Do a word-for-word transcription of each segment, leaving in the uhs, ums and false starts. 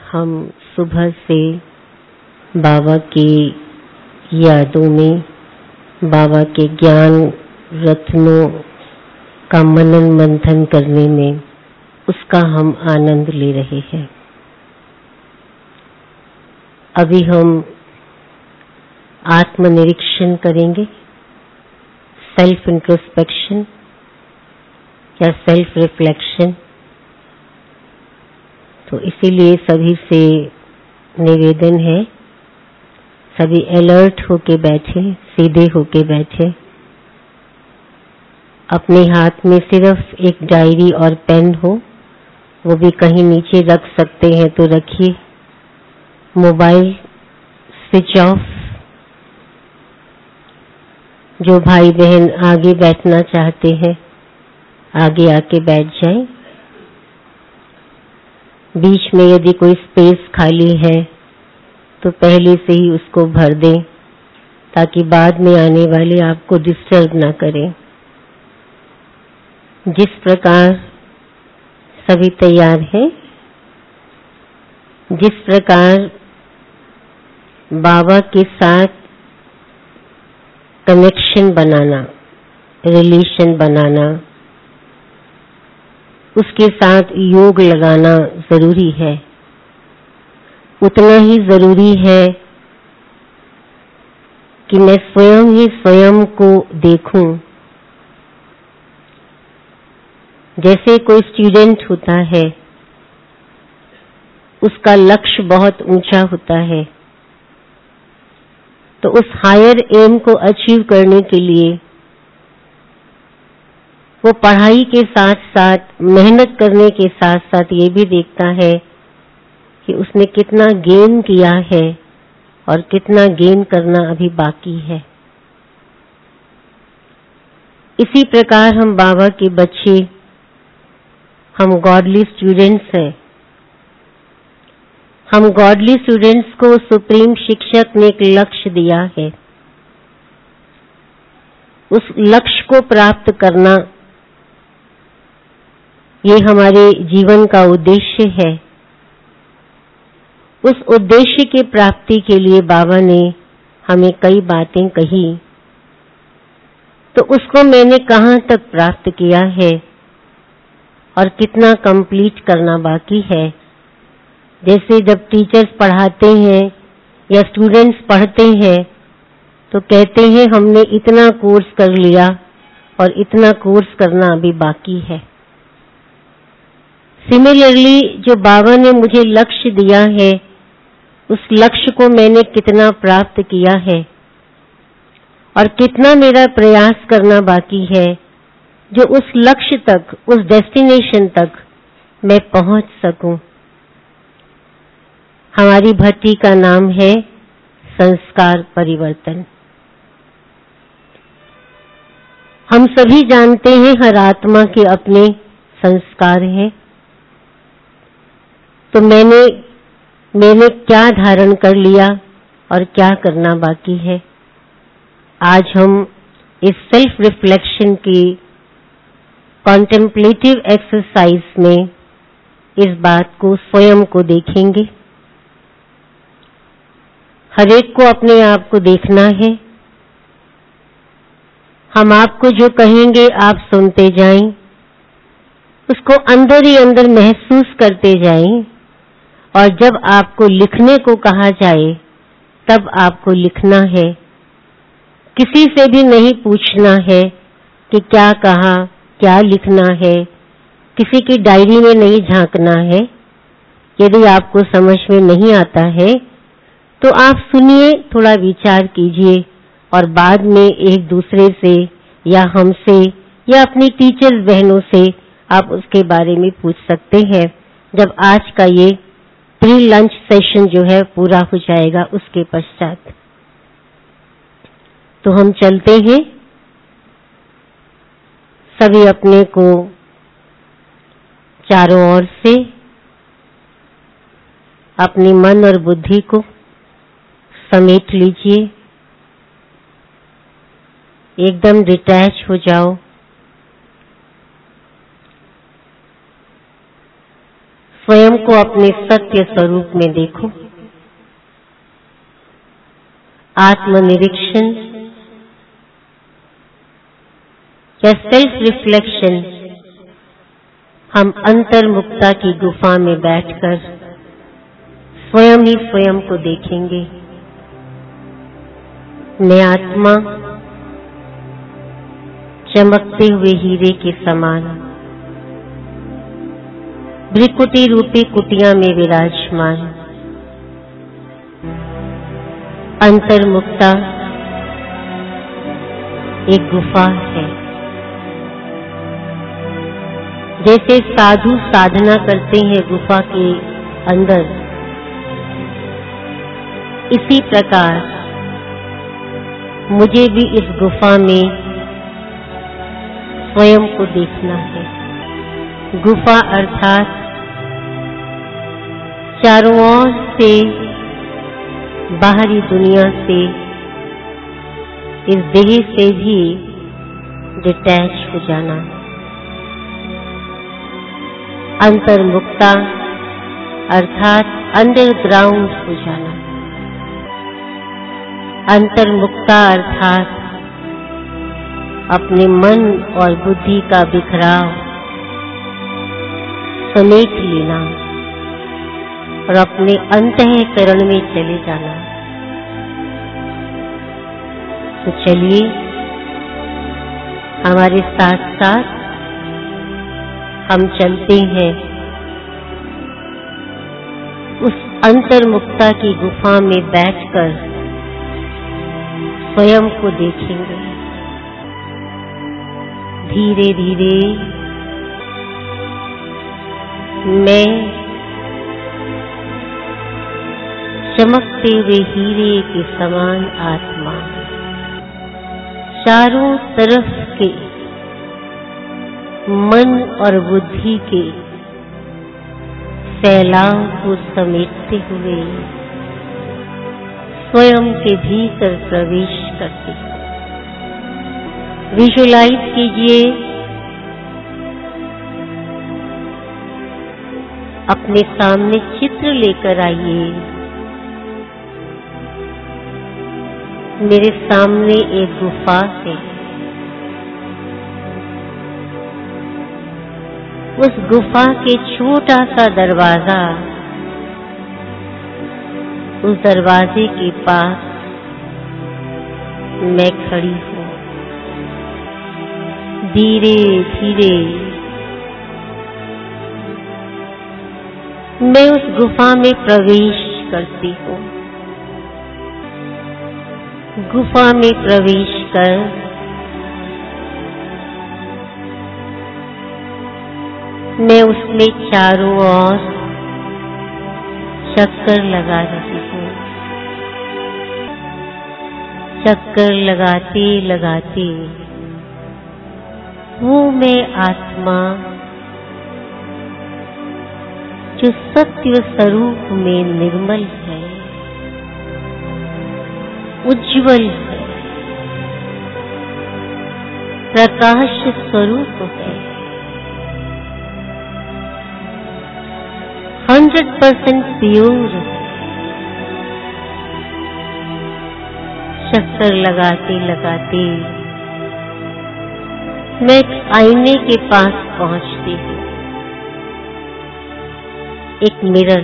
हम सुबह से बाबा की यादों में, बाबा के ज्ञान रत्नों का मनन मंथन करने में, उसका हम आनंद ले रहे हैं। अभी हम आत्मनिरीक्षण करेंगे, सेल्फ इंट्रोस्पेक्शन या सेल्फ रिफ्लेक्शन। तो इसीलिए सभी से निवेदन है, सभी अलर्ट होके बैठे, सीधे होके बैठे। अपने हाथ में सिर्फ एक डायरी और पेन हो, वो भी कहीं नीचे रख सकते हैं तो रखिए। Mobile switch off. जो भाई बहन आगे बैठना चाहते हैं आगे आके बैठ जाएं। बीच में यदि कोई स्पेस खाली है तो पहले से ही उसको भर दें, ताकि बाद में आने वाले आपको डिस्टर्ब ना करें। जिस प्रकार सभी तैयार हैं, जिस प्रकार बाबा के साथ कनेक्शन बनाना, रिलेशन बनाना, उसके साथ योग लगाना जरूरी है, उतना ही जरूरी है कि मैं स्वयं ही स्वयं को देखूं। जैसे कोई स्टूडेंट होता है, उसका लक्ष्य बहुत ऊंचा होता है, तो उस हायर एम को अचीव करने के लिए वो पढ़ाई के साथ साथ, मेहनत करने के साथ साथ ये भी देखता है कि उसने कितना गेन किया है और कितना गेन करना अभी बाकी है। इसी प्रकार हम बाबा के बच्चे, हम गॉडली स्टूडेंट्स हैं। हम गॉडली स्टूडेंट्स को सुप्रीम शिक्षक ने एक लक्ष्य दिया है। उस लक्ष्य को प्राप्त करना, ये हमारे जीवन का उद्देश्य है। उस उद्देश्य की प्राप्ति के लिए बाबा ने हमें कई बातें कही, तो उसको मैंने कहाँ तक प्राप्त किया है और कितना कंप्लीट करना बाकी है। जैसे जब टीचर्स पढ़ाते हैं या स्टूडेंट्स पढ़ते हैं तो कहते हैं हमने इतना कोर्स कर लिया और इतना कोर्स करना अभी बाकी है। सिमिलरली जो बाबा ने मुझे लक्ष्य दिया है, उस लक्ष्य को मैंने कितना प्राप्त किया है और कितना मेरा प्रयास करना बाकी है, जो उस लक्ष्य तक, उस डेस्टिनेशन तक मैं पहुंच सकूं। हमारी भट्टी का नाम है संस्कार परिवर्तन। हम सभी जानते हैं हर आत्मा के अपने संस्कार हैं। तो मैंने मैंने क्या धारण कर लिया और क्या करना बाकी है। आज हम इस सेल्फ रिफ्लेक्शन की कॉन्टेम्पलेटिव एक्सरसाइज में इस बात को, स्वयं को देखेंगे। हर एक को अपने आप को देखना है। हम आपको जो कहेंगे आप सुनते जाएं, उसको अंदर ही अंदर महसूस करते जाएं, और जब आपको लिखने को कहा जाए तब आपको लिखना है। किसी से भी नहीं पूछना है कि क्या कहा, क्या लिखना है। किसी की डायरी में नहीं झांकना है। यदि आपको समझ में नहीं आता है तो आप सुनिए, थोड़ा विचार कीजिए और बाद में एक दूसरे से या हमसे या अपनी टीचर्स बहनों से आप उसके बारे में पूछ सकते हैं, जब आज का ये प्री लंच सेशन जो है पूरा हो जाएगा उसके पश्चात। तो हम चलते हैं, सभी अपने को चारों ओर से, अपनी मन और बुद्धि को समेट लीजिए। एकदम डिटैच हो जाओ। स्वयं को अपने सत्य स्वरूप में देखो। आत्मनिरीक्षण या सेल्फ रिफ्लेक्शन हम अंतर्मुक्ता की गुफा में बैठकर स्वयं ही स्वयं को देखेंगे। मैं आत्मा चमकते हुए हीरे के समान भ्रिकुटी रूपी कुटिया में विराजमान। अंतर्मुक्ता एक गुफा है। जैसे साधु साधना करते हैं गुफा के अंदर, इसी प्रकार मुझे भी इस गुफा में स्वयं को देखना है। गुफा अर्थात चारों ओर से बाहरी दुनिया से, इस देह से भी डिटैच हो जाना। अंतर्मुक्ता अर्थात अंडरग्राउंड हो जाना। अंतर्मुक्ता अर्थात अपने मन और बुद्धि का बिखराव समेट लेना और अपने अंतःकरण में चले जाना। तो चलिए हमारे साथ साथ हम चलते हैं उस अंतर्मुक्ता की गुफा में बैठकर स्वयं को देखेंगे। धीरे धीरे मैं चमकते हुए हीरे के समान आत्मा चारों तरफ के मन और बुद्धि के फैलाव को समेटते हुए स्वयं के भीतर प्रवेश करते हैं। विजुलाइज कीजिए अपने सामने चित्र लेकर आइए। मेरे सामने एक गुफा है। उस गुफा के छोटा सा दरवाजा, उस दरवाजे के पास मैं खड़ी हूँ। धीरे धीरे मैं उस गुफा में प्रवेश करती हूँ। गुफा में प्रवेश कर मैं उसमें चारों ओर चक्कर लगा रही हूँ। चक्कर लगाते लगाते वो मैं आत्मा जो सत्य स्वरूप में निर्मल है, उज्जवल है, प्रकाश स्वरूप है, हंड्रेड परसेंट प्योर है। चक्कर लगाते लगाते मैं एक आईने के पास पहुंचती हूँ। एक मिरर,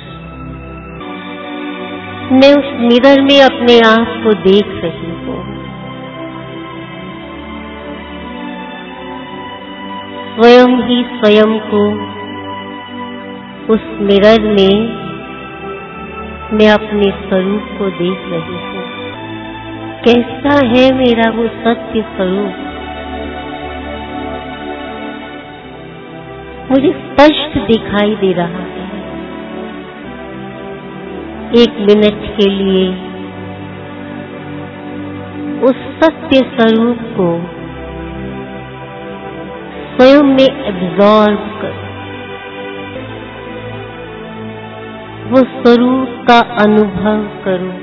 मैं उस मिरर में अपने आप को देख रही हूँ। स्वयं ही स्वयं को उस मिरर में मैं अपने स्वरूप को देख रही हूँ। कैसा है मेरा वो सत्य स्वरूप, मुझे स्पष्ट दिखाई दे रहा है। एक मिनट के लिए उस सत्य स्वरूप को स्वयं में एब्जॉर्ब कर, वो स्वरूप का अनुभव करो।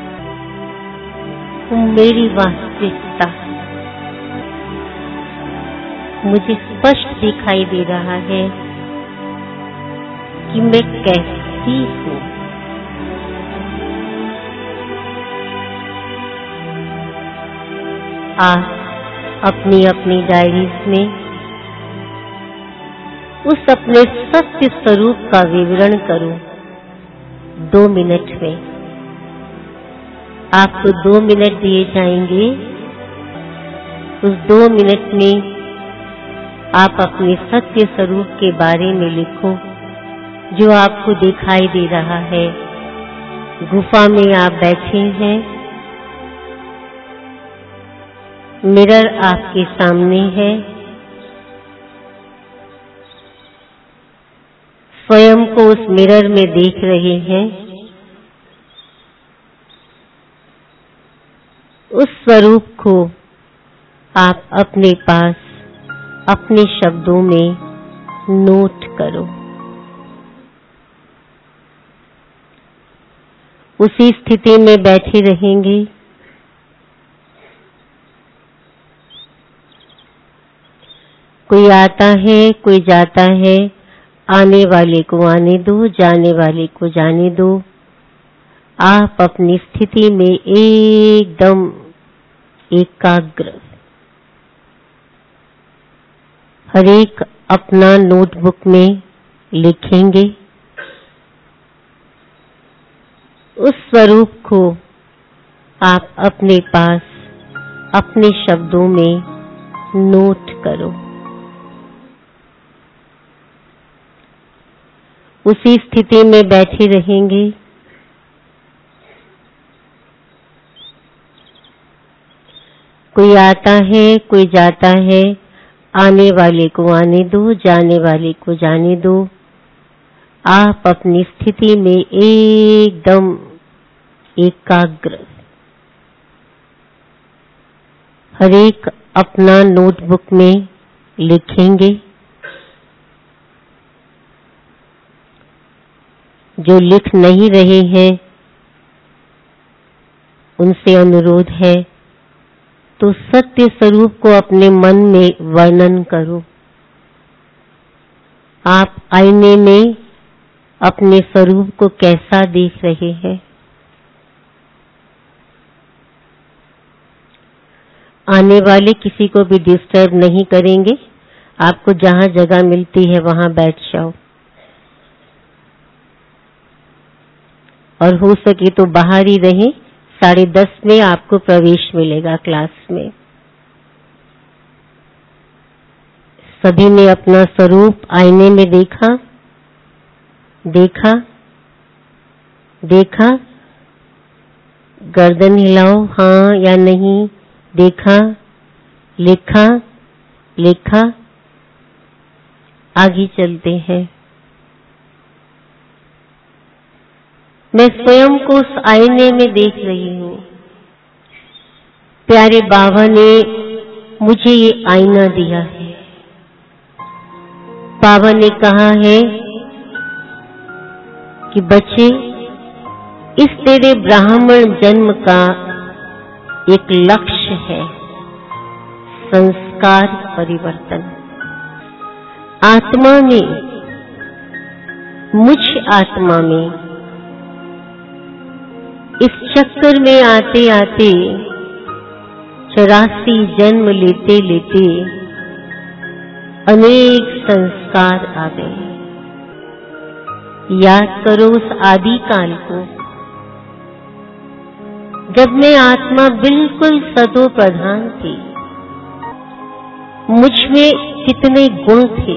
वो मेरी वास्तविकता मुझे स्पष्ट दिखाई दे रहा है। कि मैं कैसी हूं। आप अपनी अपनी डायरीज में उस अपने सत्य स्वरूप का विवरण करो। दो मिनट में आपको दो मिनट दिए जाएंगे। उस दो मिनट में आप अपने सत्य स्वरूप के बारे में लिखो जो आपको दिखाई दे रहा है। गुफा में आप बैठे हैं, मिरर आपके सामने है, स्वयं को उस मिरर में देख रहे हैं। उस स्वरूप को आप अपने पास अपने शब्दों में नोट करो। उसी स्थिति में बैठे रहेंगे। कोई आता है, कोई जाता है, आने वाले को आने दो, जाने वाले को जाने दो। आप अपनी स्थिति में एकदम एकाग्र, हर एक अपना नोटबुक में लिखेंगे। उस स्वरूप को आप अपने पास अपने शब्दों में नोट करो। उसी स्थिति में बैठे रहेंगे। कोई आता है, कोई जाता है, आने वाले को आने दो, जाने वाले को जाने दो। आप अपनी स्थिति में एकदम एकाग्र, हर एक अपना नोटबुक में लिखेंगे। जो लिख नहीं रहे हैं उनसे अनुरोध है तो सत्य स्वरूप को अपने मन में वर्णन करो। आप आईने में अपने स्वरूप को कैसा देख रहे हैं? आने वाले किसी को भी डिस्टर्ब नहीं करेंगे। आपको जहां जगह मिलती है वहां बैठ जाओ, और हो सके तो बाहर ही रहे। साढ़े दस में आपको प्रवेश मिलेगा क्लास में। सभी ने अपना स्वरूप आईने में देखा देखा देखा गर्दन हिलाओ, हाँ या नहीं। देखा, लिखा लिखा आगे चलते हैं। मैं स्वयं को उस आईने में देख रही हूँ। प्यारे बाबा ने मुझे ये आईना दिया है। बाबा ने कहा है कि बच्चे, इस तेरे ब्राह्मण जन्म का एक लक्ष्य है संस्कार परिवर्तन। आत्मा में, मुझ आत्मा में इस चक्कर में आते आते चौरासी जन्म लेते लेते अनेक संस्कार आ गए। याद करो उस आदि काल को, जब मैं आत्मा बिल्कुल सतो प्रधान थी। मुझ में कितने गुण थे।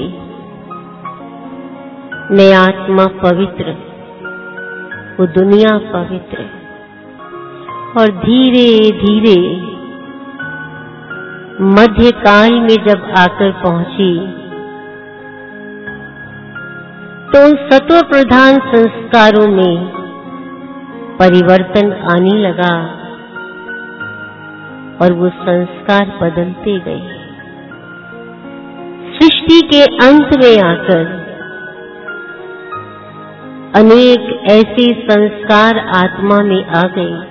मैं आत्मा पवित्र, वो दुनिया पवित्र। और धीरे धीरे मध्यकाल में जब आकर पहुंची तो उन सत्व प्रधान संस्कारों में परिवर्तन आने लगा और वो संस्कार बदलते गए। सृष्टि के अंत में आकर अनेक ऐसे संस्कार आत्मा में आ गए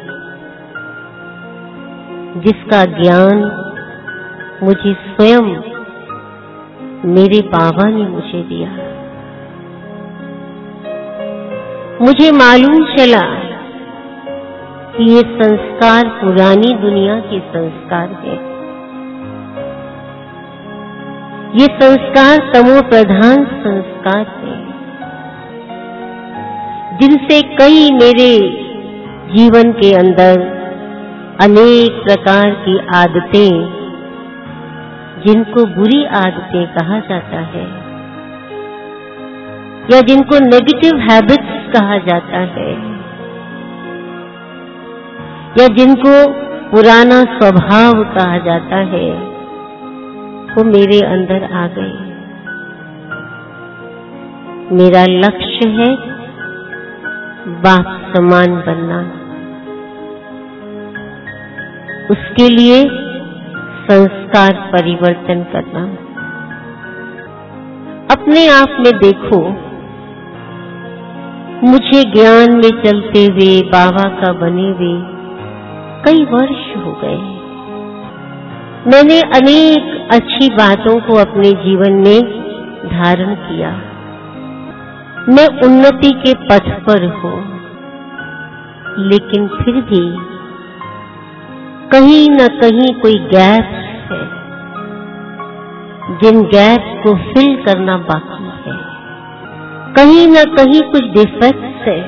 जिसका ज्ञान मुझे स्वयं मेरे बाबा ने मुझे दिया। मुझे मालूम चला कि ये संस्कार पुरानी दुनिया के संस्कार हैं। ये संस्कार तमो प्रधान संस्कार हैं, जिनसे कई मेरे जीवन के अंदर अनेक प्रकार की आदतें, जिनको बुरी आदतें कहा जाता है या जिनको नेगेटिव हैबिट्स कहा जाता है या जिनको पुराना स्वभाव कहा जाता है, वो मेरे अंदर आ गए। मेरा लक्ष्य है बाप समान बनना। उसके लिए संस्कार परिवर्तन करना। अपने आप में देखो, मुझे ज्ञान में चलते हुए बाबा का बने हुए कई वर्ष हो गए। मैंने अनेक अच्छी बातों को अपने जीवन में धारण किया। मैं उन्नति के पथ पर हूं, लेकिन फिर भी कहीं न कहीं कोई गैप है, जिन गैप को फिल करना बाकी है। कहीं न कहीं कुछ डिफेक्ट्स है,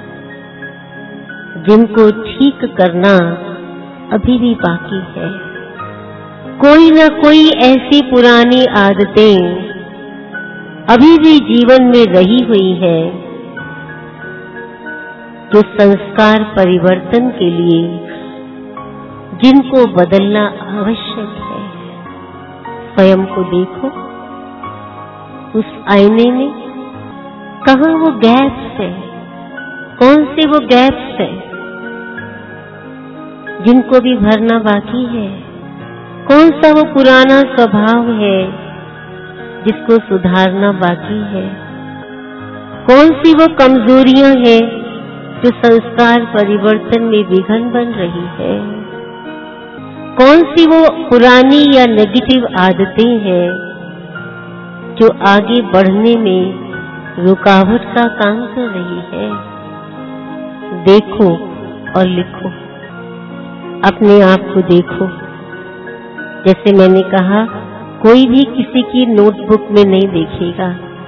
जिनको ठीक करना अभी भी बाकी है। कोई न कोई ऐसी पुरानी आदतें अभी भी जीवन में रही हुई है, जो संस्कार परिवर्तन के लिए जिनको बदलना आवश्यक है। स्वयं को देखो, उस आईने में कहाँ वो गैप्स है, कौन से वो गैप्स है जिनको भी भरना बाकी है। कौन सा वो पुराना स्वभाव है जिसको सुधारना बाकी है। कौन सी वो कमजोरियां हैं जो संस्कार परिवर्तन में विघ्न बन रही है। कौन सी वो पुरानी या नेगेटिव आदतें हैं जो आगे बढ़ने में रुकावट का काम कर रही है। देखो और लिखो, अपने आप को देखो। जैसे मैंने कहा, कोई भी किसी की नोटबुक में नहीं देखेगा।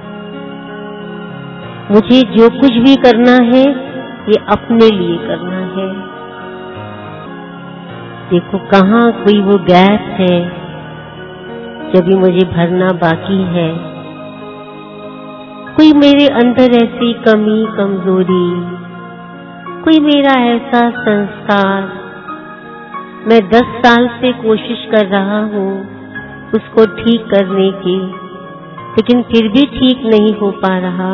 मुझे जो कुछ भी करना है, ये अपने लिए करना है। देखो कहाँ कोई वो गैप है जो भी मुझे भरना बाकी है। कोई मेरे अंदर ऐसी कमी कमजोरी, कोई मेरा ऐसा संस्कार, मैं दस साल से कोशिश कर रहा हूँ उसको ठीक करने की, लेकिन फिर भी ठीक नहीं हो पा रहा।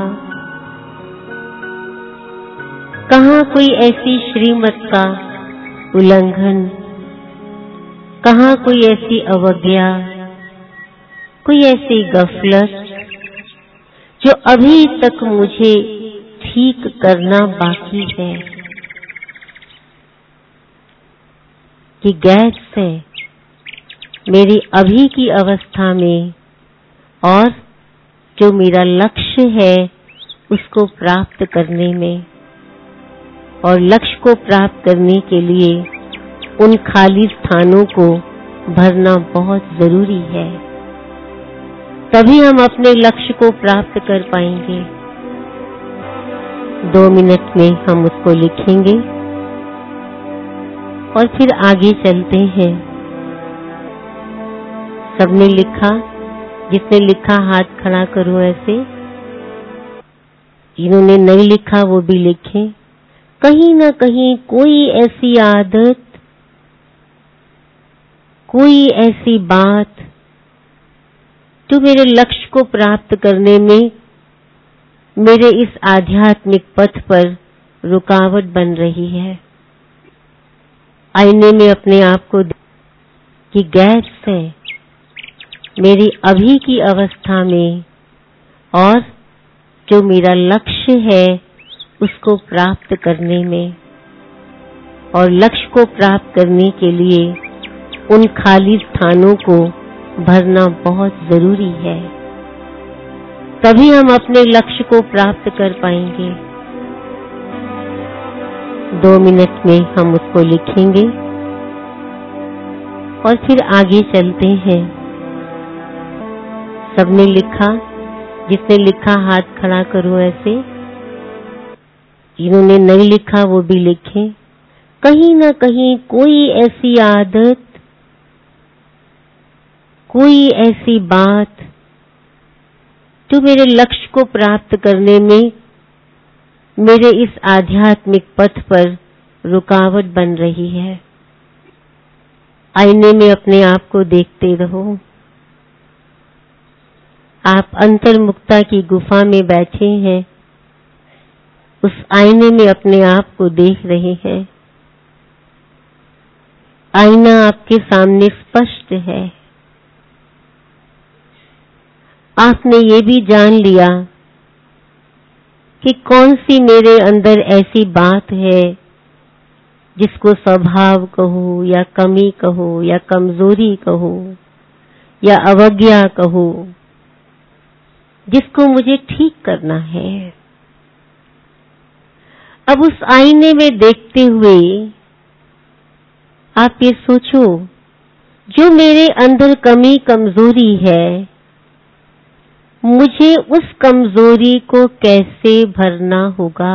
कहाँ कोई ऐसी श्रीमत का उल्लंघन, कहाँ कोई ऐसी अवज्ञा, कोई ऐसी गफलत जो अभी तक मुझे ठीक करना बाकी है। ये गैप्स है मेरी अभी की अवस्था में, और जो मेरा लक्ष्य है उसको प्राप्त करने में। और लक्ष्य को प्राप्त करने के लिए उन खाली स्थानों को भरना बहुत जरूरी है। तभी हम अपने लक्ष्य को प्राप्त कर पाएंगे। दो मिनट में हम उसको लिखेंगे और फिर आगे चलते हैं। सबने लिखा? जिसने लिखा हाथ खड़ा करो ऐसे। जिन्होंने नहीं लिखा वो भी लिखें। कहीं ना कहीं कोई ऐसी आदत, कोई ऐसी बात जो मेरे लक्ष्य को प्राप्त करने में, मेरे इस आध्यात्मिक पथ पर रुकावट बन रही है। आईने में अपने आप को कि गैप्स है मेरी अभी की अवस्था में, और जो मेरा लक्ष्य है उसको प्राप्त करने में। और लक्ष्य को प्राप्त करने के लिए उन खाली स्थानों को भरना बहुत जरूरी है। तभी हम अपने लक्ष्य को प्राप्त कर पाएंगे। दो मिनट में हम उसको लिखेंगे और फिर आगे चलते हैं। सबने लिखा? जिसने लिखा हाथ खड़ा करो ऐसे। जिन्होंने नहीं लिखा वो भी लिखें। कहीं ना कहीं कोई ऐसी आदत, कोई ऐसी बात जो मेरे लक्ष्य को प्राप्त करने में, मेरे इस आध्यात्मिक पथ पर रुकावट बन रही है। आईने में अपने आप को देखते रहो। आप अंतर्मुक्ता की गुफा में बैठे हैं, उस आईने में अपने आप को देख रहे हैं। आईना आपके सामने स्पष्ट है। आपने ये भी जान लिया कि कौन सी मेरे अंदर ऐसी बात है जिसको स्वभाव कहो या कमी कहो या कमजोरी कहो या अवज्ञा कहो, जिसको मुझे ठीक करना है। अब उस आईने में देखते हुए आप ये सोचो, जो मेरे अंदर कमी कमजोरी है, मुझे उस कमजोरी को कैसे भरना होगा?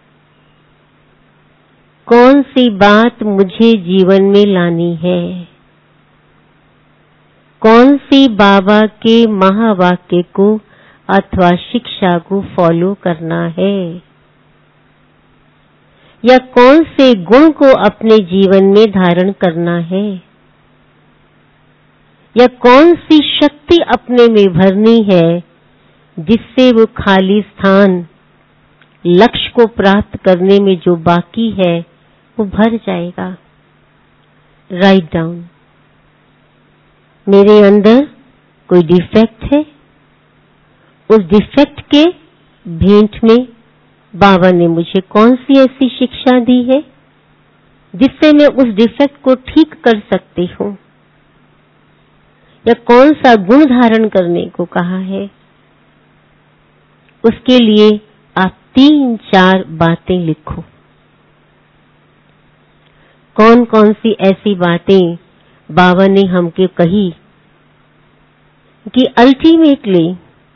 कौन सी बात मुझे जीवन में लानी है? कौन सी बाबा के महावाक्य को अथवा शिक्षा को फॉलो करना है? या कौन से गुण को अपने जीवन में धारण करना है? या कौन सी शक्ति अपने में भरनी है जिससे वो खाली स्थान लक्ष्य को प्राप्त करने में जो बाकी है वो भर जाएगा? Write down. मेरे अंदर कोई डिफेक्ट है, उस डिफेक्ट के भेंट में बाबा ने मुझे कौन सी ऐसी शिक्षा दी है जिससे मैं उस डिफेक्ट को ठीक कर सकती हूँ? या कौन सा गुण धारण करने को कहा है? उसके लिए आप तीन चार बातें लिखो। कौन कौन सी ऐसी बातें बाबा ने हमको कही कि अल्टीमेटली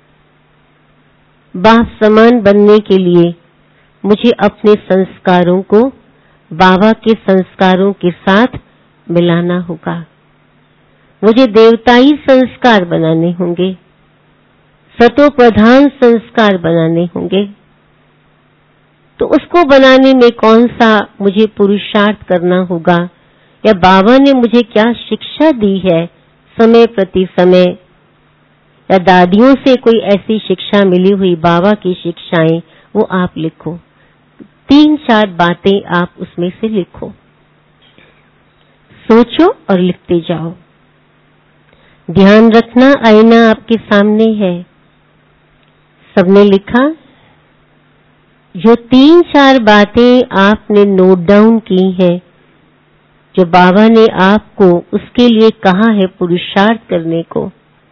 बाप समान बनने के लिए मुझे अपने संस्कारों को बाबा के संस्कारों के साथ मिलाना होगा। मुझे देवताई संस्कार बनाने होंगे, सतो प्रधान संस्कार बनाने होंगे। तो उसको बनाने में कौन सा मुझे पुरुषार्थ करना होगा, या बाबा ने मुझे क्या शिक्षा दी है समय प्रति समय, या दादियों से कोई ऐसी शिक्षा मिली हुई बाबा की शिक्षाएं, वो आप लिखो। तीन चार बातें आप उसमें से लिखो, सोचो और लिखते जाओ। ध्यान रखना आईना आपके सामने है। सबने लिखा? जो तीन चार बातें आपने नोट डाउन की हैं, जो बाबा ने आपको उसके लिए कहा है पुरुषार्थ करने को,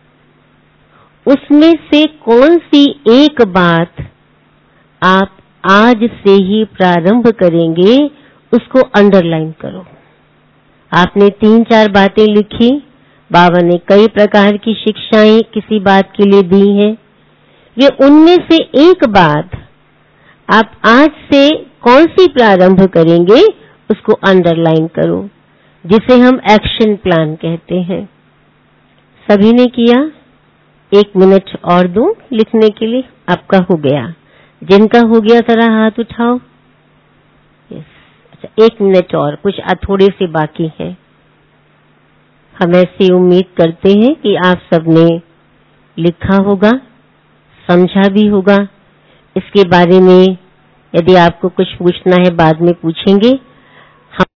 उसमें से कौन सी एक बात आप आज से ही प्रारंभ करेंगे, उसको अंडरलाइन करो। आपने तीन चार बातें लिखी, बाबा ने कई प्रकार की शिक्षाएं किसी बात के लिए दी हैं। वे उनमें से एक बात आप आज से कौन सी प्रारंभ करेंगे, उसको अंडरलाइन करो, जिसे हम एक्शन प्लान कहते हैं। सभी ने किया? एक मिनट और दूं लिखने के लिए? आपका हो गया? जिनका हो गया जरा हाथ उठाओ। यस, अच्छा, एक मिनट और, कुछ थोड़े से बाकी है। हम ऐसी उम्मीद करते हैं कि आप सबने लिखा होगा, समझा भी होगा। इसके बारे में यदि आपको कुछ पूछना है बाद में पूछेंगे।